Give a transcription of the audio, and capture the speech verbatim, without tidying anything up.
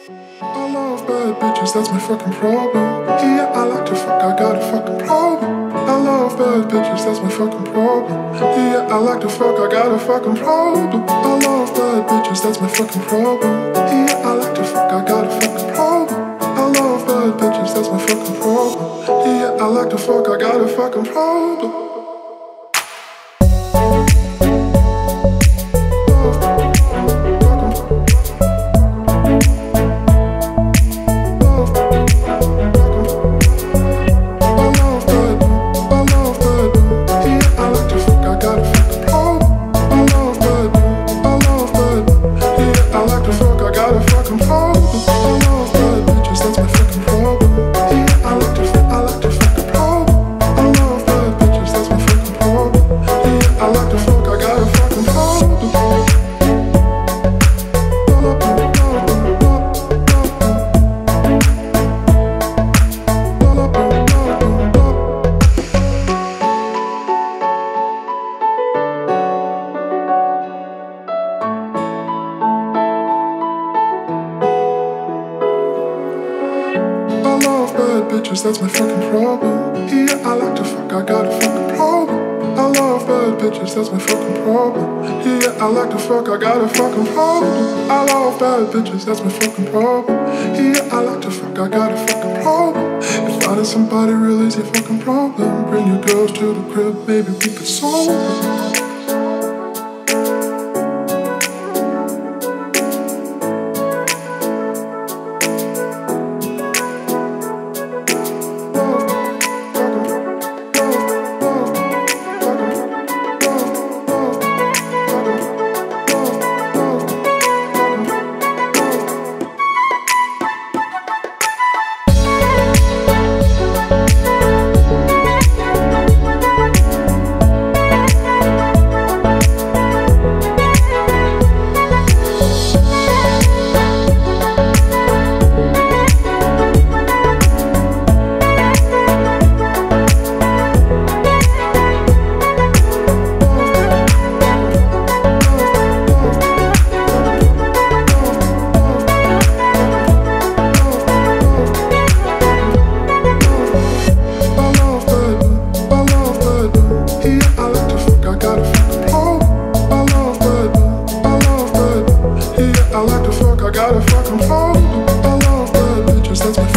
I love bad bitches, that's my fucking problem. Yeah, I like to fuck, I got a fucking problem. I love bad bitches, that's my fucking problem. Yeah, I like to fuck, I got a fucking problem. I love bad bitches, that's my fucking problem. Yeah, I like to fuck, I got a fucking problem. I love bad bitches, that's my fucking problem. Yeah, I like to fuck, I got a fucking problem. Bitches, that's my fucking problem. Yeah, I like to fuck, I got a fucking problem. I love bad bitches, that's my fucking problem. Yeah, I like to fuck, I got a fucking problem. I love bad bitches, that's my fucking problem. Yeah, I like to fuck, I got a fucking problem. If finding somebody real is your fucking problem, bring your girls to the crib, maybe we could solve it. I like to fuck, I got a fucking problem. I love bad bitches, that's my